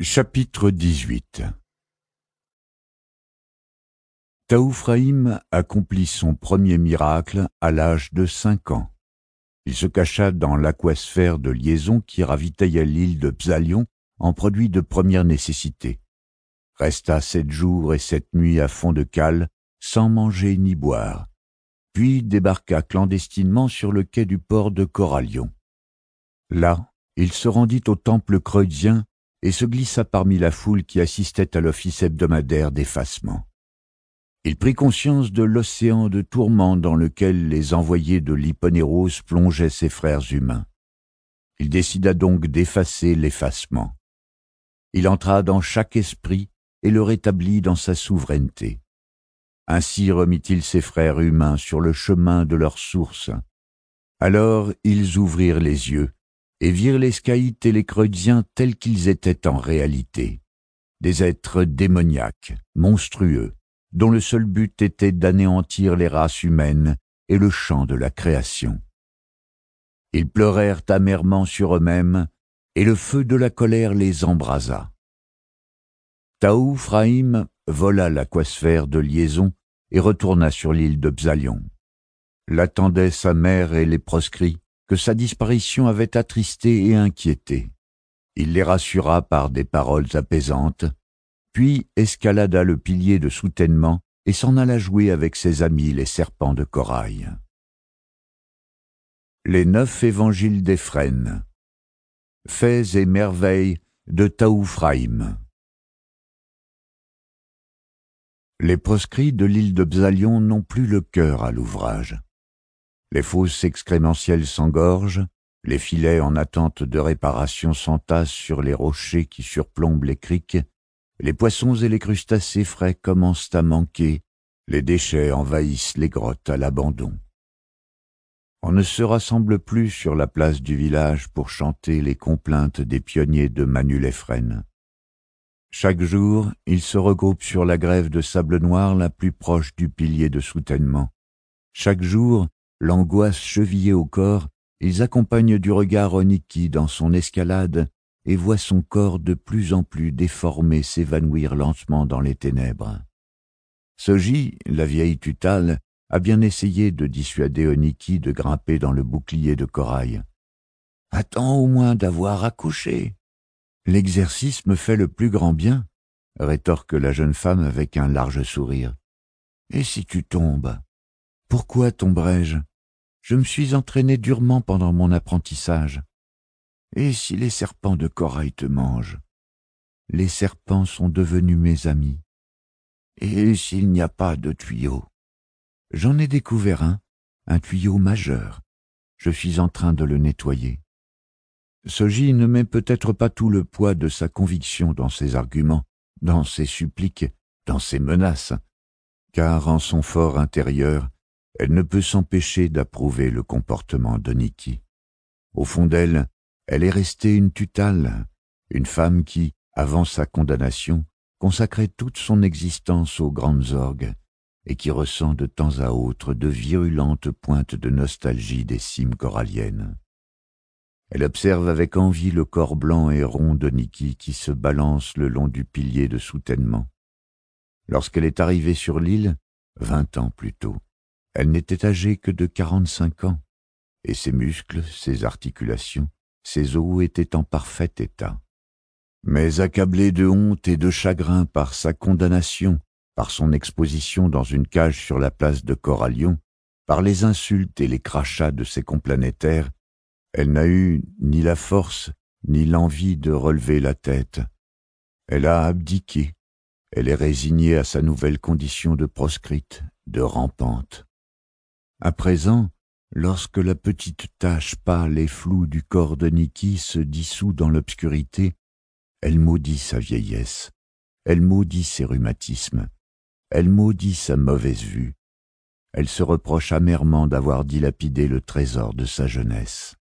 Chapitre 18. Taoufraïm accomplit son premier miracle à l'âge de 5 ans. Il se cacha dans l'aquasphère de liaison qui ravitaillait l'île de Bzalion en produits de première nécessité. Resta 7 jours et 7 nuits à fond de cale, sans manger ni boire, puis débarqua clandestinement sur le quai du port de Corallion. Là, il se rendit au temple creusien et se glissa parmi la foule qui assistait à l'office hebdomadaire d'effacement. Il prit conscience de l'océan de tourments dans lequel les envoyés de l'Hyponéros plongeaient ses frères humains. Il décida donc d'effacer l'effacement. Il entra dans chaque esprit et le rétablit dans sa souveraineté. Ainsi remit-il ses frères humains sur le chemin de leur source. Alors ils ouvrirent les yeux et virent les Scaïtes et les Creusiens tels qu'ils étaient en réalité, des êtres démoniaques, monstrueux, dont le seul but était d'anéantir les races humaines et le champ de la création. Ils pleurèrent amèrement sur eux-mêmes, et le feu de la colère les embrasa. Taoufraïm vola l'aquasphère de liaison et retourna sur l'île de Bzalion. L'attendaient sa mère et les proscrits, que sa disparition avait attristés et inquiétés. Il les rassura par des paroles apaisantes, puis escalada le pilier de soutènement et s'en alla jouer avec ses amis les serpents de corail. Les 9 évangiles d'Éphrène. Faits et merveilles de Taoufraïm. Les proscrits de l'île de Bzalion n'ont plus le cœur à l'ouvrage. Les fosses excrémentielles s'engorgent, les filets en attente de réparation s'entassent sur les rochers qui surplombent les criques, les poissons et les crustacés frais commencent à manquer, les déchets envahissent les grottes à l'abandon. On ne se rassemble plus sur la place du village pour chanter les complaintes des pionniers de Manulefren. Chaque jour, ils se regroupent sur la grève de sable noir la plus proche du pilier de soutènement. Chaque jour, l'angoisse chevillée au corps, ils accompagnent du regard Oniki dans son escalade et voient son corps de plus en plus déformé s'évanouir lentement dans les ténèbres. Soji, la vieille tutale, a bien essayé de dissuader Oniki de grimper dans le bouclier de corail. « Attends au moins d'avoir accouché. L'exercice me fait le plus grand bien, » rétorque la jeune femme avec un large sourire. « Et si tu tombes ? Pourquoi tomberais-je ? Je me suis entraîné durement pendant mon apprentissage. Et si les serpents de corail te mangent ? Les serpents sont devenus mes amis. Et s'il n'y a pas de tuyau ? J'en ai découvert un tuyau majeur. Je suis en train de le nettoyer. » Soji ne met peut-être pas tout le poids de sa conviction dans ses arguments, dans ses suppliques, dans ses menaces, car en son fort intérieur, elle ne peut s'empêcher d'approuver le comportement d'Oniki. Au fond d'elle, elle est restée une tutale, une femme qui, avant sa condamnation, consacrait toute son existence aux grandes orgues et qui ressent de temps à autre de virulentes pointes de nostalgie des cimes coralliennes. Elle observe avec envie le corps blanc et rond d'Oniki qui se balance le long du pilier de soutènement. Lorsqu'elle est arrivée sur l'île, 20 ans plus tôt, elle n'était âgée que de 45 ans, et ses muscles, ses articulations, ses os étaient en parfait état. Mais accablée de honte et de chagrin par sa condamnation, par son exposition dans une cage sur la place de Corallion, par les insultes et les crachats de ses complanétaires, elle n'a eu ni la force ni l'envie de relever la tête. Elle a abdiqué, elle est résignée à sa nouvelle condition de proscrite, de rampante. À présent, lorsque la petite tache pâle et floue du corps d'Oniki se dissout dans l'obscurité, elle maudit sa vieillesse, elle maudit ses rhumatismes, elle maudit sa mauvaise vue. Elle se reproche amèrement d'avoir dilapidé le trésor de sa jeunesse.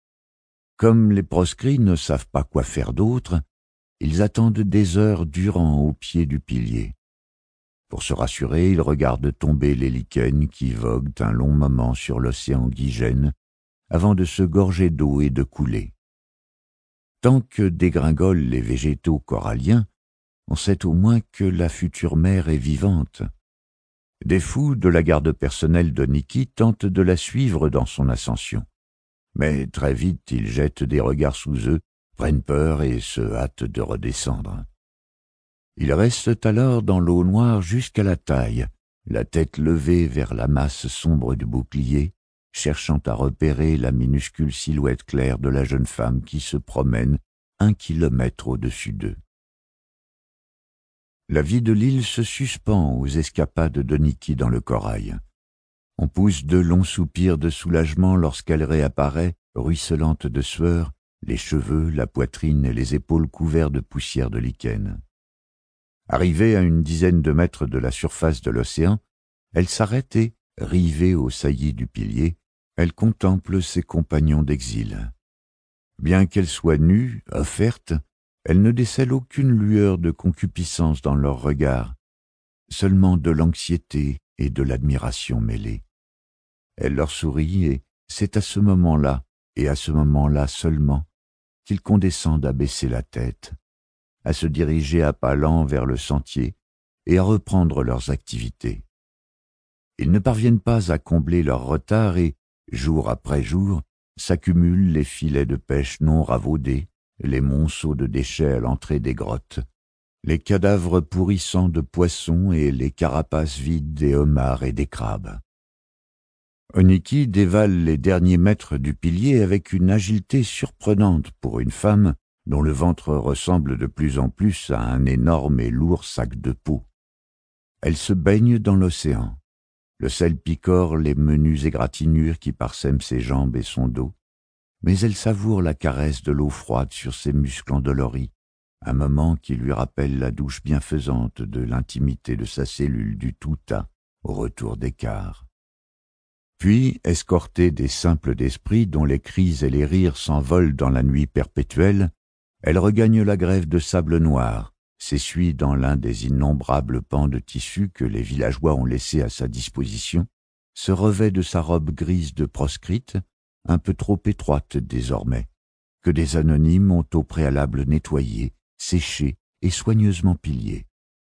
Comme les proscrits ne savent pas quoi faire d'autre, ils attendent des heures durant au pied du pilier. Pour se rassurer, ils regardent tomber les lichens qui voguent un long moment sur l'océan Gygène avant de se gorger d'eau et de couler. Tant que dégringolent les végétaux coralliens, on sait au moins que la future mère est vivante. Des fous de la garde personnelle de Nikki tentent de la suivre dans son ascension. Mais très vite, ils jettent des regards sous eux, prennent peur et se hâtent de redescendre. Ils restent alors dans l'eau noire jusqu'à la taille, la tête levée vers la masse sombre du bouclier, cherchant à repérer la minuscule silhouette claire de la jeune femme qui se promène 1 kilomètre au-dessus d'eux. La vie de l'île se suspend aux escapades de Nikki dans le corail. On pousse de longs soupirs de soulagement lorsqu'elle réapparaît, ruisselante de sueur, les cheveux, la poitrine et les épaules couverts de poussière de lichen. Arrivée à une dizaine de mètres de la surface de l'océan, elle s'arrête et, rivée au saillie du pilier, elle contemple ses compagnons d'exil. Bien qu'elle soit nue, offerte, elle ne décèle aucune lueur de concupiscence dans leur regard, seulement de l'anxiété et de l'admiration mêlées. Elle leur sourit et c'est à ce moment-là, et à ce moment-là seulement, qu'ils condescendent à baisser la tête, à se diriger à pas lents vers le sentier et à reprendre leurs activités. Ils ne parviennent pas à combler leur retard et, jour après jour, s'accumulent les filets de pêche non ravaudés, les monceaux de déchets à l'entrée des grottes, les cadavres pourrissants de poissons et les carapaces vides des homards et des crabes. Nikki dévale les derniers mètres du pilier avec une agilité surprenante pour une femme dont le ventre ressemble de plus en plus à un énorme et lourd sac de peau. Elle se baigne dans l'océan. Le sel picore les menues égratignures qui parsèment ses jambes et son dos, mais elle savoure la caresse de l'eau froide sur ses muscles endoloris, un moment qui lui rappelle la douche bienfaisante de l'intimité de sa cellule du tout-tas au retour des quarts. Puis, escortée des simples d'esprit dont les cris et les rires s'envolent dans la nuit perpétuelle, elle regagne la grève de sable noir, s'essuie dans l'un des innombrables pans de tissu que les villageois ont laissés à sa disposition, se revêt de sa robe grise de proscrite, un peu trop étroite désormais, que des anonymes ont au préalable nettoyée, séchée et soigneusement piliée.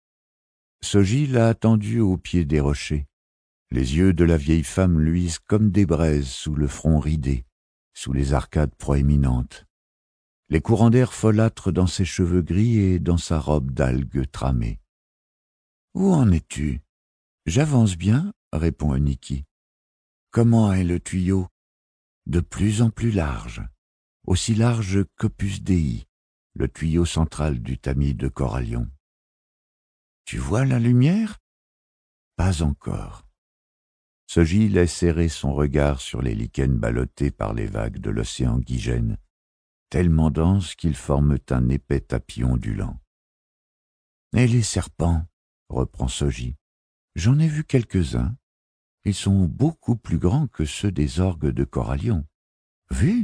Soji l'a attendue au pied des rochers. Les yeux de la vieille femme luisent comme des braises sous le front ridé, sous les arcades proéminentes. Les courants d'air folâtrent dans ses cheveux gris et dans sa robe d'algues tramée. « Où en es-tu »« J'avance bien, » répond Nikki. « Comment est le tuyau ?»« De plus en plus large, aussi large qu'Opus Dei, le tuyau central du tamis de Corallion. »« Tu vois la lumière ?»« Pas encore. » Soji laisse serrer son regard sur les lichens ballottés par les vagues de l'océan Guygen, tellement denses qu'ils forment un épais tapis ondulant. « Et les serpents ?» reprend Soji. « J'en ai vu quelques-uns. Ils sont beaucoup plus grands que ceux des orgues de Corallion. »« Vu ?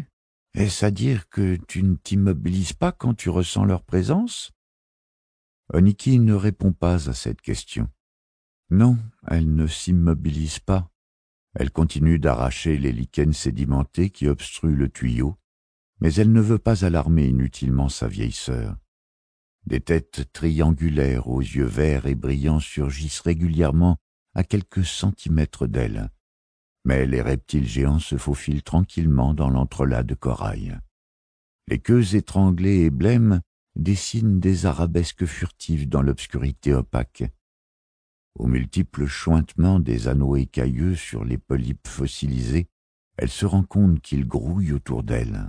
Est-ce à dire que tu ne t'immobilises pas quand tu ressens leur présence ?» Nikki ne répond pas à cette question. Non, elle ne s'immobilise pas. Elle continue d'arracher les lichens sédimentés qui obstruent le tuyau, mais elle ne veut pas alarmer inutilement sa vieille sœur. Des têtes triangulaires aux yeux verts et brillants surgissent régulièrement à quelques centimètres d'elle, mais les reptiles géants se faufilent tranquillement dans l'entrelacs de corail. Les queues étranglées et blêmes dessinent des arabesques furtives dans l'obscurité opaque. Aux multiples chointements des anneaux écailleux sur les polypes fossilisés, elle se rend compte qu'ils grouillent autour d'elle.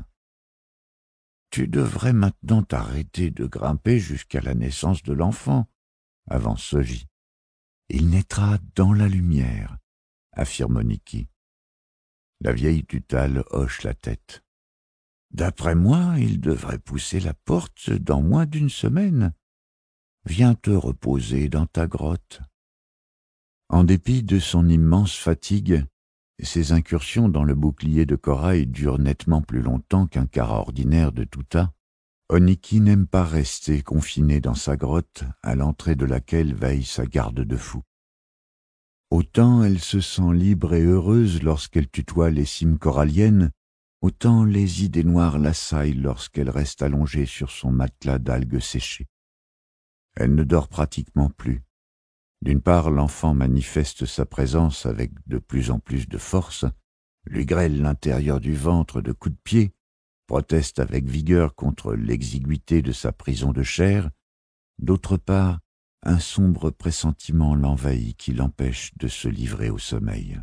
« Tu devrais maintenant t'arrêter de grimper jusqu'à la naissance de l'enfant, » avance Soji. « Il naîtra dans la lumière, » affirme Nikki. La vieille tutale hoche la tête. « D'après moi, il devrait pousser la porte dans moins d'une semaine. Viens te reposer dans ta grotte. » En dépit de son immense fatigue, ses incursions dans le bouclier de corail durent nettement plus longtemps qu'un quart ordinaire de tout-tas. Nikki n'aime pas rester confinée dans sa grotte, à l'entrée de laquelle veille sa garde de fou. Autant elle se sent libre et heureuse lorsqu'elle tutoie les cimes coralliennes, autant les idées noires l'assaillent lorsqu'elle reste allongée sur son matelas d'algues séchées. Elle ne dort pratiquement plus. D'une part, l'enfant manifeste sa présence avec de plus en plus de force, lui grêle l'intérieur du ventre de coups de pied, proteste avec vigueur contre l'exiguïté de sa prison de chair. D'autre part, un sombre pressentiment l'envahit qui l'empêche de se livrer au sommeil.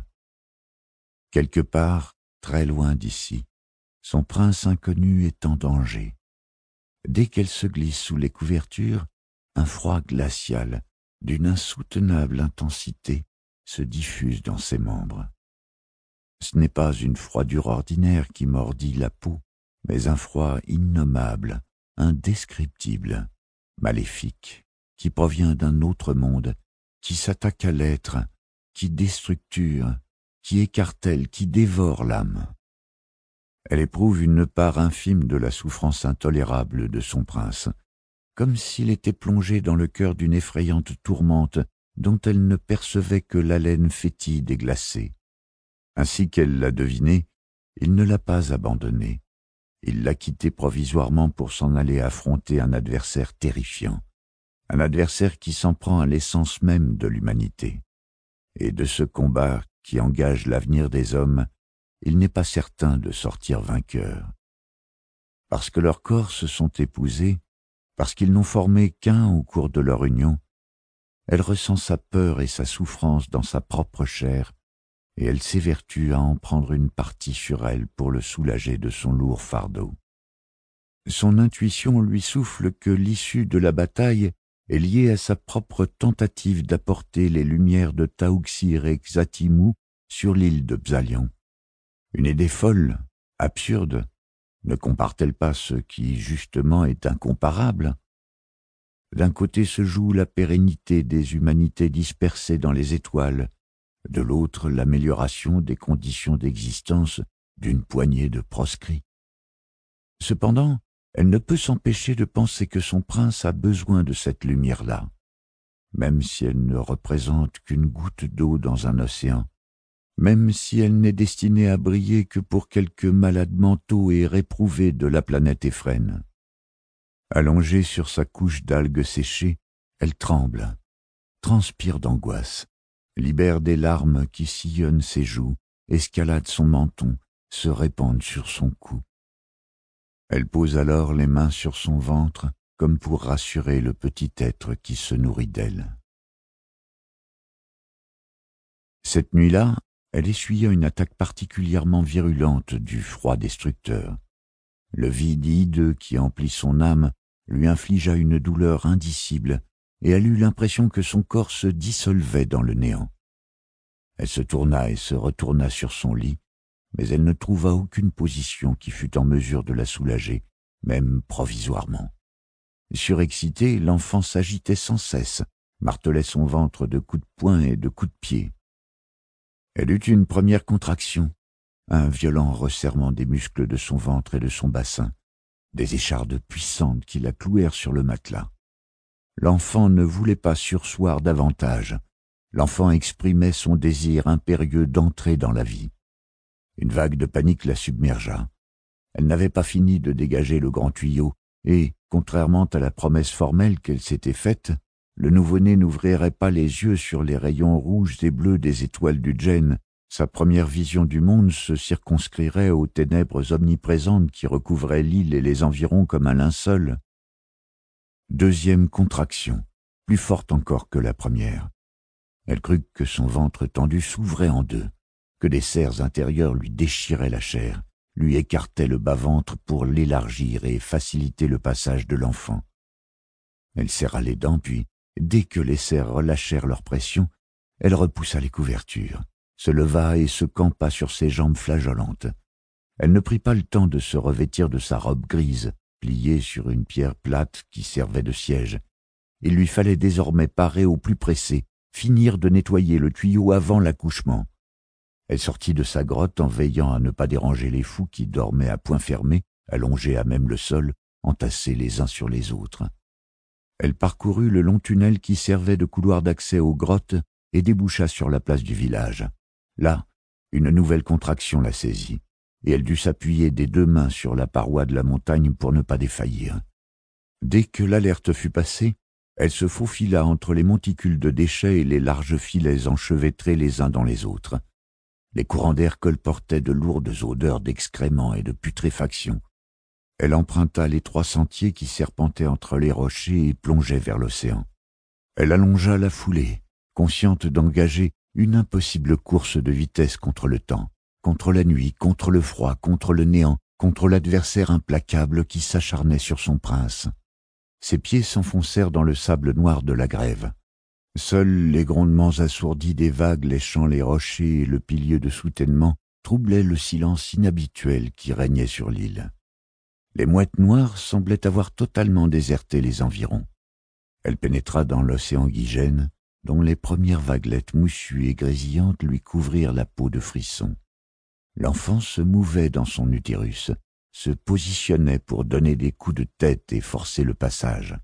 Quelque part, très loin d'ici, son prince inconnu est en danger. Dès qu'elle se glisse sous les couvertures, un froid glacial, d'une insoutenable intensité, se diffuse dans ses membres. Ce n'est pas une froidure ordinaire qui mordit la peau, mais un froid innommable, indescriptible, maléfique, qui provient d'un autre monde, qui s'attaque à l'être, qui déstructure, qui écartèle, qui dévore l'âme. Elle éprouve une part infime de la souffrance intolérable de son prince, comme s'il était plongé dans le cœur d'une effrayante tourmente dont elle ne percevait que l'haleine fétide et glacée. Ainsi qu'elle l'a deviné, il ne l'a pas abandonnée. Il l'a quittée provisoirement pour s'en aller affronter un adversaire terrifiant, un adversaire qui s'en prend à l'essence même de l'humanité. Et de ce combat qui engage l'avenir des hommes, il n'est pas certain de sortir vainqueur. Parce que leurs corps se sont épousés, parce qu'ils n'ont formé qu'un au cours de leur union, elle ressent sa peur et sa souffrance dans sa propre chair, et elle s'évertue à en prendre une partie sur elle pour le soulager de son lourd fardeau. Son intuition lui souffle que l'issue de la bataille est liée à sa propre tentative d'apporter les lumières de Taouxir et Xatimou sur l'île de Bzalian. Une idée folle, absurde, ne compare-t-elle pas ce qui, justement, est incomparable? D'un côté se joue la pérennité des humanités dispersées dans les étoiles, de l'autre l'amélioration des conditions d'existence d'une poignée de proscrits. Cependant, elle ne peut s'empêcher de penser que son prince a besoin de cette lumière-là, même si elle ne représente qu'une goutte d'eau dans un océan, même si elle n'est destinée à briller que pour quelques malades mentaux et réprouvés de la planète Éphrène. Allongée sur sa couche d'algues séchées, elle tremble, transpire d'angoisse, libère des larmes qui sillonnent ses joues, escaladent son menton, se répandent sur son cou. Elle pose alors les mains sur son ventre, comme pour rassurer le petit être qui se nourrit d'elle. Cette nuit-là, elle essuya une attaque particulièrement virulente du froid destructeur. Le vide hideux qui emplit son âme lui infligea une douleur indicible et elle eut l'impression que son corps se dissolvait dans le néant. Elle se tourna et se retourna sur son lit, mais elle ne trouva aucune position qui fût en mesure de la soulager, même provisoirement. Surexcité, l'enfant s'agitait sans cesse, martelait son ventre de coups de poing et de coups de pied. Elle eut une première contraction, un violent resserrement des muscles de son ventre et de son bassin, des échardes puissantes qui la clouèrent sur le matelas. L'enfant ne voulait pas surseoir davantage. L'enfant exprimait son désir impérieux d'entrer dans la vie. Une vague de panique la submergea. Elle n'avait pas fini de dégager le grand tuyau et, contrairement à la promesse formelle qu'elle s'était faite, le nouveau-né n'ouvrirait pas les yeux sur les rayons rouges et bleus des étoiles du Djinn. Sa première vision du monde se circonscrirait aux ténèbres omniprésentes qui recouvraient l'île et les environs comme un linceul. Deuxième contraction, plus forte encore que la première. Elle crut que son ventre tendu s'ouvrait en deux, que des serres intérieures lui déchiraient la chair, lui écartaient le bas-ventre pour l'élargir et faciliter le passage de l'enfant. Elle serra les dents, puis, dès que les serres relâchèrent leur pression, elle repoussa les couvertures, se leva et se campa sur ses jambes flageolantes. Elle ne prit pas le temps de se revêtir de sa robe grise, pliée sur une pierre plate qui servait de siège. Il lui fallait désormais parer au plus pressé, finir de nettoyer le tuyau avant l'accouchement. Elle sortit de sa grotte en veillant à ne pas déranger les fous qui dormaient à poing fermé, allongés à même le sol, entassés les uns sur les autres. Elle parcourut le long tunnel qui servait de couloir d'accès aux grottes et déboucha sur la place du village. Là, une nouvelle contraction la saisit. et elle dut s'appuyer des 2 mains sur la paroi de la montagne pour ne pas défaillir. Dès que l'alerte fut passée, elle se faufila entre les monticules de déchets et les larges filets enchevêtrés les uns dans les autres. Les courants d'air colportaient de lourdes odeurs d'excréments et de putréfaction. Elle emprunta l'étroit sentier qui serpentait entre les rochers et plongeait vers l'océan. Elle allongea la foulée, consciente d'engager une impossible course de vitesse contre le temps, contre la nuit, contre le froid, contre le néant, contre l'adversaire implacable qui s'acharnait sur son prince. Ses pieds s'enfoncèrent dans le sable noir de la grève. Seuls les grondements assourdis des vagues léchant les rochers et le pilier de soutènement troublaient le silence inhabituel qui régnait sur l'île. Les mouettes noires semblaient avoir totalement déserté les environs. Elle pénétra dans l'océan Guygen, dont les premières vaguelettes moussues et grésillantes lui couvrirent la peau de frissons. L'enfant se mouvait dans son utérus, se positionnait pour donner des coups de tête et forcer le passage.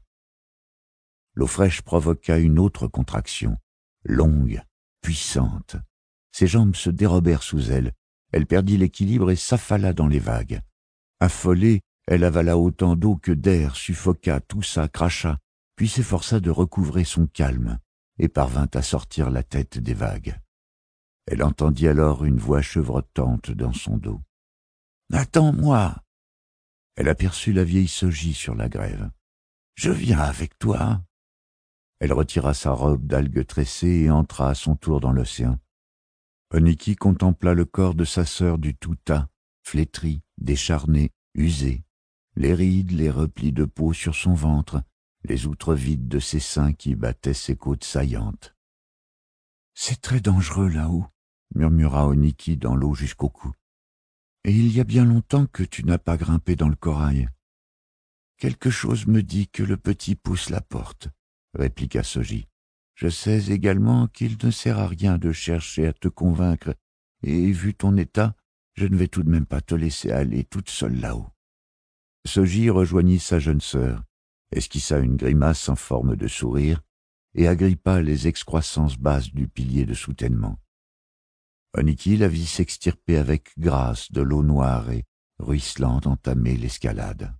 L'eau fraîche provoqua une autre contraction, longue, puissante. Ses jambes se dérobèrent sous elle perdit l'équilibre et s'affala dans les vagues. Affolée, elle avala autant d'eau que d'air, suffoqua, toussa, cracha, puis s'efforça de recouvrer son calme et parvint à sortir la tête des vagues. Elle entendit alors une voix chevrotante dans son dos. « Attends-moi !» Elle aperçut la vieille Soji sur la grève. « Je viens avec toi !» Elle retira sa robe d'algues tressées et entra à son tour dans l'océan. Oniki contempla le corps de sa sœur du tout tas, flétri, décharné, usé, les rides, les replis de peau sur son ventre, les outres vides de ses seins qui battaient ses côtes saillantes. « C'est très dangereux là-haut, » murmura Oniki dans l'eau jusqu'au cou. « Et il y a bien longtemps que tu n'as pas grimpé dans le corail. »« Quelque chose me dit que le petit pousse la porte, » répliqua Soji. « Je sais également qu'il ne sert à rien de chercher à te convaincre, et vu ton état, je ne vais tout de même pas te laisser aller toute seule là-haut. » Soji rejoignit sa jeune sœur, esquissa une grimace en forme de sourire, et agrippa les excroissances basses du pilier de soutènement. Oniki la vit s'extirper avec grâce de l'eau noire et, ruisselante, entamer l'escalade.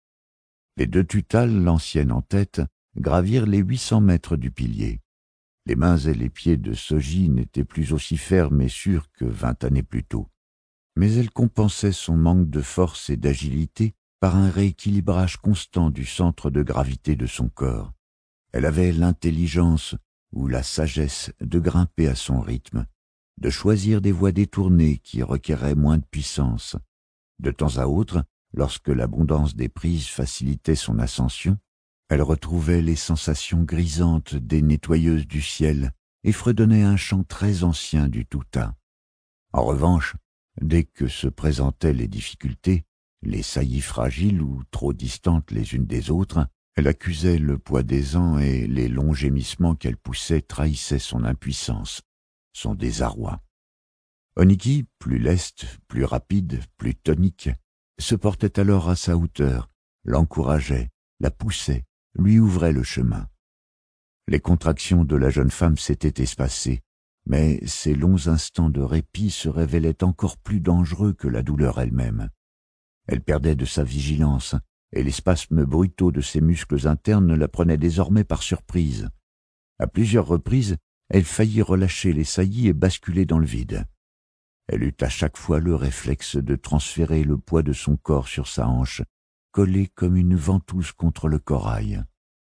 Les 2 tutales, l'ancienne en tête, gravirent les 800 mètres du pilier. Les mains et les pieds de Soji n'étaient plus aussi fermes et sûrs que 20 années plus tôt. Mais elle compensait son manque de force et d'agilité par un rééquilibrage constant du centre de gravité de son corps. Elle avait l'intelligence ou la sagesse de grimper à son rythme, de choisir des voies détournées qui requéraient moins de puissance. De temps à autre, lorsque l'abondance des prises facilitait son ascension, elle retrouvait les sensations grisantes des nettoyeuses du ciel et fredonnait un chant très ancien du tout-tas. En revanche, dès que se présentaient les difficultés, les saillies fragiles ou trop distantes les unes des autres, elle accusait le poids des ans et les longs gémissements qu'elle poussait trahissaient son impuissance, son désarroi. Oniki, plus leste, plus rapide, plus tonique, se portait alors à sa hauteur, l'encourageait, la poussait, lui ouvrait le chemin. Les contractions de la jeune femme s'étaient espacées, mais ces longs instants de répit se révélaient encore plus dangereux que la douleur elle-même. Elle perdait de sa vigilance, et les spasmes brutaux de ses muscles internes la prenaient désormais par surprise. À plusieurs reprises, elle faillit relâcher les saillies et basculer dans le vide. Elle eut à chaque fois le réflexe de transférer le poids de son corps sur sa hanche, collée comme une ventouse contre le corail.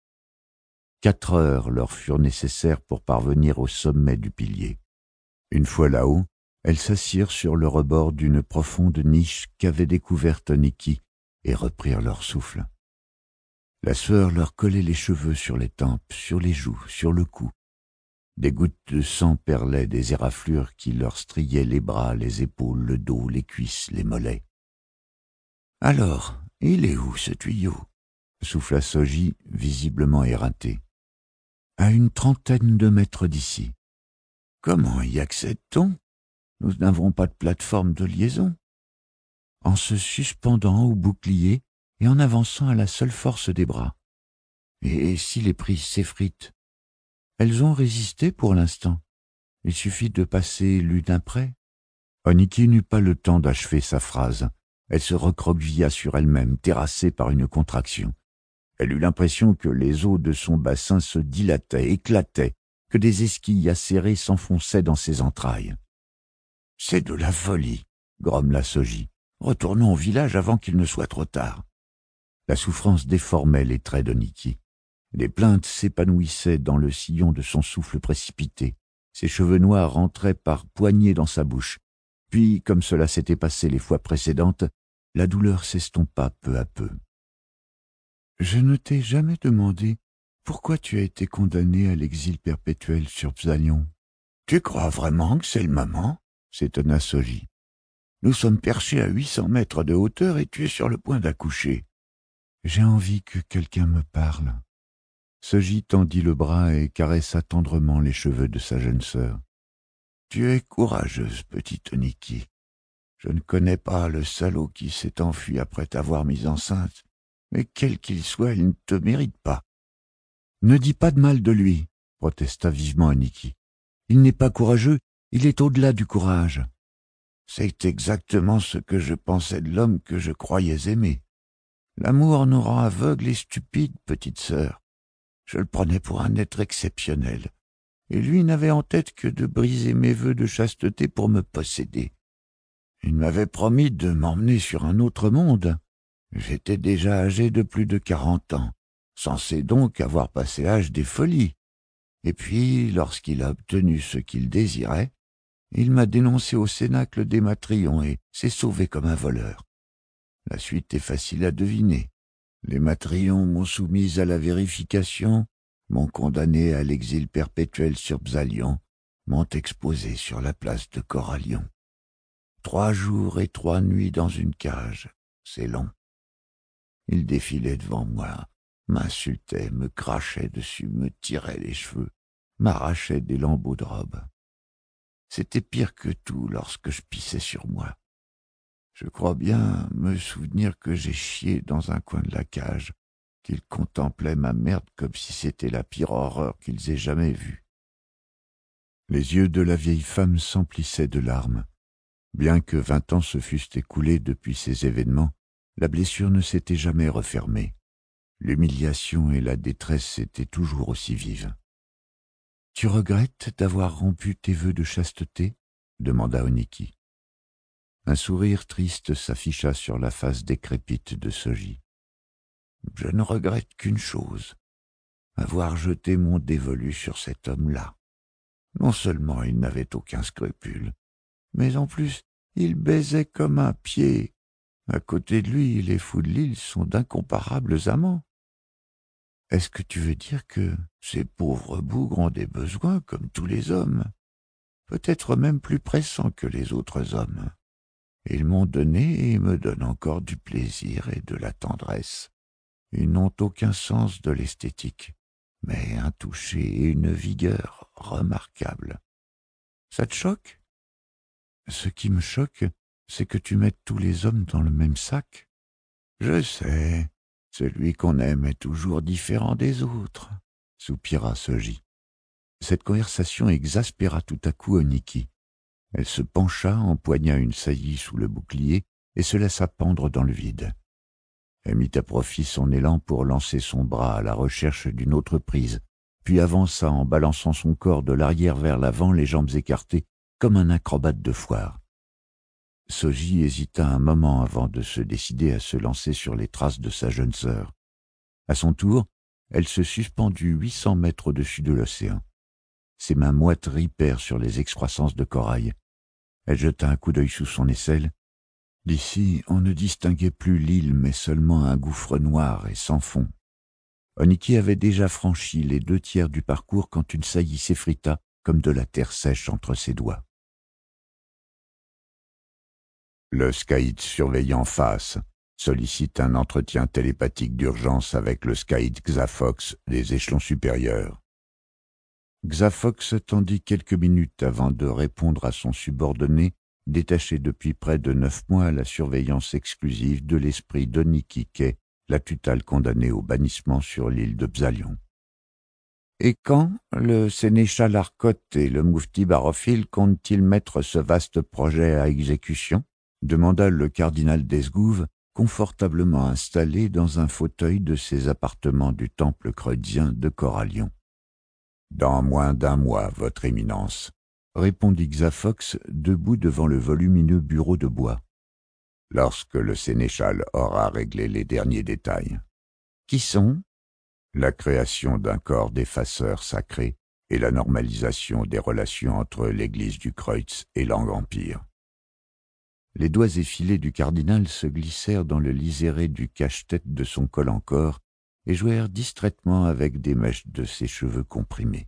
4 heures leur furent nécessaires pour parvenir au sommet du pilier. Une fois là-haut, elles s'assirent sur le rebord d'une profonde niche qu'avait découverte Oniki et reprirent leur souffle. La sueur leur collait les cheveux sur les tempes, sur les joues, sur le cou. Des gouttes de sang perlaient des éraflures qui leur striaient les bras, les épaules, le dos, les cuisses, les mollets. « Alors, il est où ce tuyau ?» souffla Soji, visiblement éreinté. « À une 30aine de mètres d'ici. »« Comment y accède-t-on ? Nous n'avons pas de plateforme de liaison. » En se suspendant au bouclier et en avançant à la seule force des bras. Et si les prises s'effritent ? Elles ont résisté pour l'instant. Il suffit de passer l'une après. Oniki n'eut pas le temps d'achever sa phrase. Elle se recroquevilla sur elle-même, terrassée par une contraction. Elle eut l'impression que les os de son bassin se dilataient, éclataient, que des esquilles acérées s'enfonçaient dans ses entrailles. « C'est de la folie !» grommela Soji. « Retournons au village avant qu'il ne soit trop tard. » La souffrance déformait les traits d'Oniki. Les plaintes s'épanouissaient dans le sillon de son souffle précipité. Ses cheveux noirs rentraient par poignées dans sa bouche. Puis, comme cela s'était passé les fois précédentes, la douleur s'estompa peu à peu. « Je ne t'ai jamais demandé pourquoi tu as été condamné à l'exil perpétuel sur Psalion. »« Tu crois vraiment que c'est le moment ?» s'étonna Soji. « Nous sommes perchés à 800 mètres de hauteur et tu es sur le point d'accoucher. »« J'ai envie que quelqu'un me parle. » Soji tendit le bras et caressa tendrement les cheveux de sa jeune sœur. « Tu es courageuse, petite Oniki. Je ne connais pas le salaud qui s'est enfui après t'avoir mise enceinte, mais quel qu'il soit, il ne te mérite pas. »« Ne dis pas de mal de lui, » protesta vivement Oniki. « Il n'est pas courageux, il est au-delà du courage. »« C'est exactement ce que je pensais de l'homme que je croyais aimer. L'amour nous rend aveugles et stupides, petite sœur. Je le prenais pour un être exceptionnel, et lui n'avait en tête que de briser mes vœux de chasteté pour me posséder. Il m'avait promis de m'emmener sur un autre monde. J'étais déjà âgé de plus de 40 ans, censé donc avoir passé l'âge des folies. Et puis, lorsqu'il a obtenu ce qu'il désirait, il m'a dénoncé au cénacle des Matrions et s'est sauvé comme un voleur. La suite est facile à deviner. Les Matrions m'ont soumise à la vérification, m'ont condamné à l'exil perpétuel sur Psalion, m'ont exposé sur la place de Corallion. 3 jours et 3 nuits dans une cage, c'est long. Ils défilaient devant moi, m'insultaient, me crachaient dessus, me tiraient les cheveux, m'arrachaient des lambeaux de robe. C'était pire que tout lorsque je pissais sur moi. Je crois bien me souvenir que j'ai chié dans un coin de la cage, qu'ils contemplaient ma merde comme si c'était la pire horreur qu'ils aient jamais vue. Les yeux de la vieille femme s'emplissaient de larmes. Bien que 20 ans se fussent écoulés depuis ces événements, la blessure ne s'était jamais refermée. L'humiliation et la détresse étaient toujours aussi vives. « Tu regrettes d'avoir rompu tes vœux de chasteté ?» demanda Oniki. Un sourire triste s'afficha sur la face décrépite de Soji. « Je ne regrette qu'une chose, avoir jeté mon dévolu sur cet homme-là. Non seulement il n'avait aucun scrupule, mais en plus il baisait comme un pied. À côté de lui, les fous de l'île sont d'incomparables amants. Est-ce que tu veux dire que ces pauvres bougres ont des besoins comme tous les hommes, peut-être même plus pressants que les autres hommes? Ils m'ont donné et me donnent encore du plaisir et de la tendresse. Ils n'ont aucun sens de l'esthétique, mais un toucher et une vigueur remarquables. Ça te choque? Ce qui me choque, c'est que tu mettes tous les hommes dans le même sac. Je sais, celui qu'on aime est toujours différent des autres, soupira Soji. Cette conversation exaspéra tout à coup Oniki. Elle se pencha, empoigna une saillie sous le bouclier et se laissa pendre dans le vide. Elle mit à profit son élan pour lancer son bras à la recherche d'une autre prise, puis avança en balançant son corps de l'arrière vers l'avant, les jambes écartées, comme un acrobate de foire. Soji hésita un moment avant de se décider à se lancer sur les traces de sa jeune sœur. À son tour, elle se suspendit 800 mètres au-dessus de l'océan. Ses mains moites ripèrent sur les excroissances de corail. Elle jeta un coup d'œil sous son aisselle. D'ici, on ne distinguait plus l'île, mais seulement un gouffre noir et sans fond. Oniki avait déjà franchi les 2/3 du parcours quand une saillie s'effrita comme de la terre sèche entre ses doigts. Le Skaïd surveillant face sollicite un entretien télépathique d'urgence avec le Skaïd Xafox des échelons supérieurs. Xafox attendit quelques minutes avant de répondre à son subordonné, détaché depuis près de 9 mois à la surveillance exclusive de l'esprit d'Oniki Kay, la tutale condamnée au bannissement sur l'île de Psalion. Et quand le sénéchal Arcotte et le moufti Barofil comptent-ils mettre ce vaste projet à exécution ?» demanda le cardinal d'Esgouves, confortablement installé dans un fauteuil de ses appartements du temple creusien de Corallion. « Dans moins d'un mois, votre éminence, » répondit Xaphox, debout devant le volumineux bureau de bois. « Lorsque le sénéchal aura réglé les derniers détails. » Qui sont ? La création d'un corps d'effaceurs sacrés et la normalisation des relations entre l'église du Kreutz et l'Angempire. Les doigts effilés du cardinal se glissèrent dans le liséré du cache-tête de son col en corps et jouèrent distraitement avec des mèches de ses cheveux comprimés.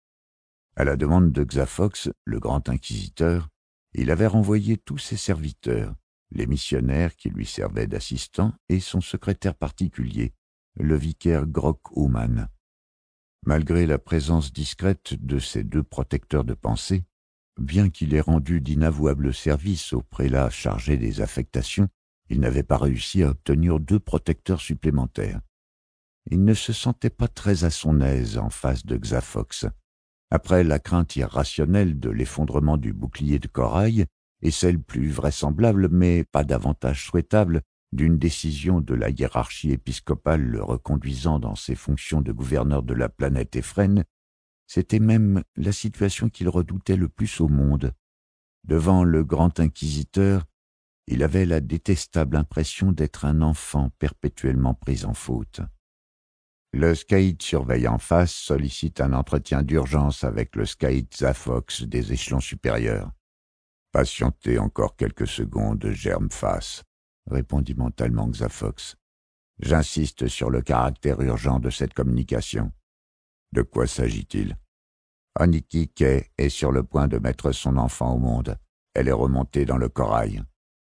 À la demande de Xaphox, le grand inquisiteur, il avait renvoyé tous ses serviteurs, les missionnaires qui lui servaient d'assistants et son secrétaire particulier, le vicaire Grock-Ouman. Malgré la présence discrète de ces deux protecteurs de pensée, bien qu'il ait rendu d'inavouables services aux prélats chargés des affectations, il n'avait pas réussi à obtenir 2 protecteurs supplémentaires. Il ne se sentait pas très à son aise en face de Xaphox. Après la crainte irrationnelle de l'effondrement du bouclier de corail et celle plus vraisemblable, mais pas davantage souhaitable, d'une décision de la hiérarchie épiscopale le reconduisant dans ses fonctions de gouverneur de la planète Éphrène, c'était même la situation qu'il redoutait le plus au monde. Devant le grand inquisiteur, il avait la détestable impression d'être un enfant perpétuellement pris en faute. Le scaïd surveille en face sollicite un entretien d'urgence avec le scaïd Xaphox des échelons supérieurs. « Patientez encore quelques secondes, germe face, » répondit mentalement Xaphox. « J'insiste sur le caractère urgent de cette communication. » De quoi s'agit-il ? Aniki Kay est sur le point de mettre son enfant au monde. Elle est remontée dans le corail.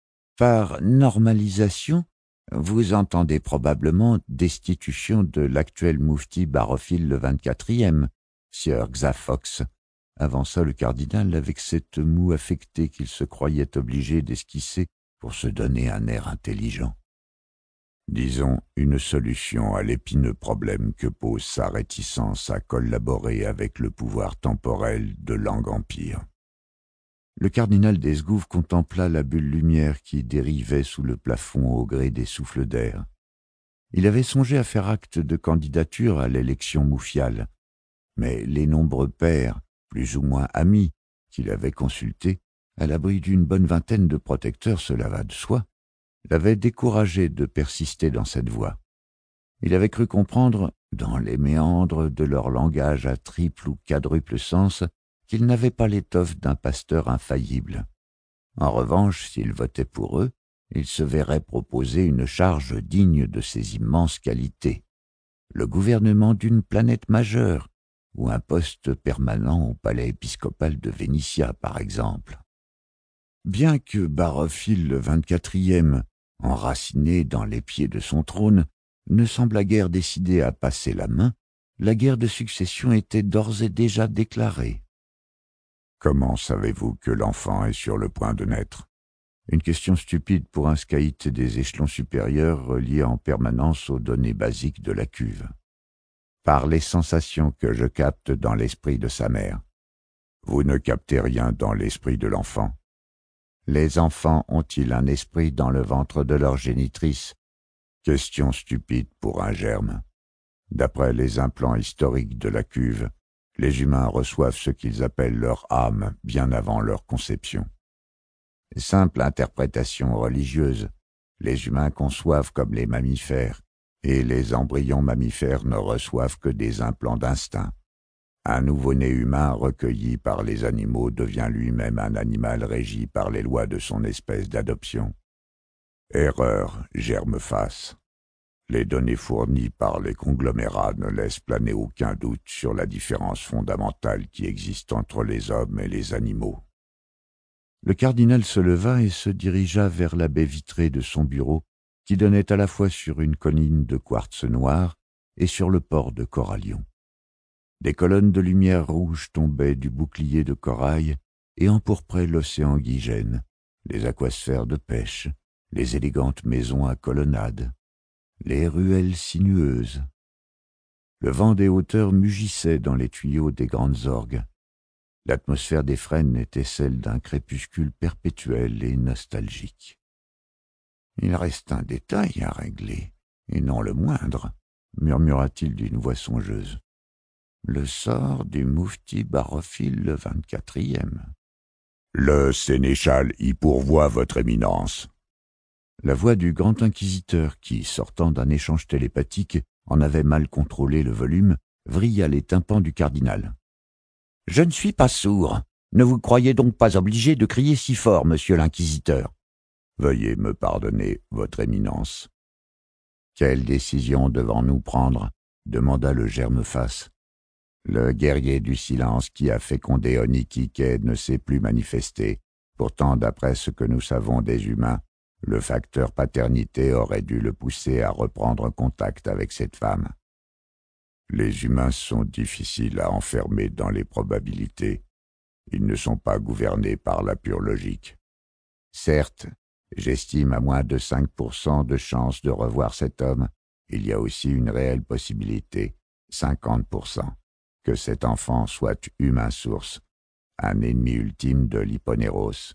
Par normalisation, vous entendez probablement destitution de l'actuel moufti Barofil le 24e, sieur Xaphox, avança le cardinal avec cette moue affectée qu'il se croyait obligé d'esquisser pour se donner un air intelligent. Disons, une solution à l'épineux problème que pose sa réticence à collaborer avec le pouvoir temporel de l'Angempire. Le cardinal d'Esgouves contempla la bulle lumière qui dérivait sous le plafond au gré des souffles d'air. Il avait songé à faire acte de candidature à l'élection moufiale, mais les nombreux pairs, plus ou moins amis, qu'il avait consultés, à l'abri d'une bonne vingtaine de protecteurs, cela va de soi, l'avait découragé de persister dans cette voie. Il avait cru comprendre, dans les méandres de leur langage à triple ou quadruple sens, qu'il n'avait pas l'étoffe d'un pasteur infaillible. En revanche, s'il votait pour eux, il se verrait proposer une charge digne de ses immenses qualités. Le gouvernement d'une planète majeure, ou un poste permanent au palais épiscopal de Vénitia, par exemple. Bien que Barofil le 24e, enraciné dans les pieds de son trône, ne semblât guère décidé à passer la main, la guerre de succession était d'ores et déjà déclarée. « Comment savez-vous que l'enfant est sur le point de naître ?» Une question stupide pour un scaïte des échelons supérieurs relié en permanence aux données basiques de la cuve. « Par les sensations que je capte dans l'esprit de sa mère. »« Vous ne captez rien dans l'esprit de l'enfant. » Les enfants ont-ils un esprit dans le ventre de leur génitrice? Question stupide pour un germe. D'après les implants historiques de la cuve, les humains reçoivent ce qu'ils appellent leur âme bien avant leur conception. Simple interprétation religieuse, les humains conçoivent comme les mammifères, et les embryons mammifères ne reçoivent que des implants d'instinct. Un nouveau-né humain recueilli par les animaux devient lui-même un animal régi par les lois de son espèce d'adoption. Erreur, germe face. Les données fournies par les conglomérats ne laissent planer aucun doute sur la différence fondamentale qui existe entre les hommes et les animaux. Le cardinal se leva et se dirigea vers la baie vitrée de son bureau, qui donnait à la fois sur une colline de quartz noir et sur le port de Corallion. Des colonnes de lumière rouge tombaient du bouclier de corail et empourpraient l'océan Guygen, les aquasphères de pêche, les élégantes maisons à colonnades, les ruelles sinueuses. Le vent des hauteurs mugissait dans les tuyaux des grandes orgues. L'atmosphère des frênes était celle d'un crépuscule perpétuel et nostalgique. « Il reste un détail à régler, et non le moindre, » murmura-t-il d'une voix songeuse. « Le sort du moufti Barophile le 24e. »« Le sénéchal y pourvoit, votre éminence. » La voix du grand inquisiteur qui, sortant d'un échange télépathique, en avait mal contrôlé le volume, vrilla les tympans du cardinal. « Je ne suis pas sourd. Ne vous croyez donc pas obligé de crier si fort, monsieur l'inquisiteur. »« Veuillez me pardonner, votre éminence. »« Quelle décision devons-nous prendre ?» demanda le germe-face. Le guerrier du silence qui a fécondé Onikike ne s'est plus manifesté. Pourtant, d'après ce que nous savons des humains, le facteur paternité aurait dû le pousser à reprendre contact avec cette femme. Les humains sont difficiles à enfermer dans les probabilités. Ils ne sont pas gouvernés par la pure logique. Certes, j'estime à moins de 5% de chance de revoir cet homme. Il y a aussi une réelle possibilité, 50%, que cet enfant soit humain source, un ennemi ultime de l'hyponéros.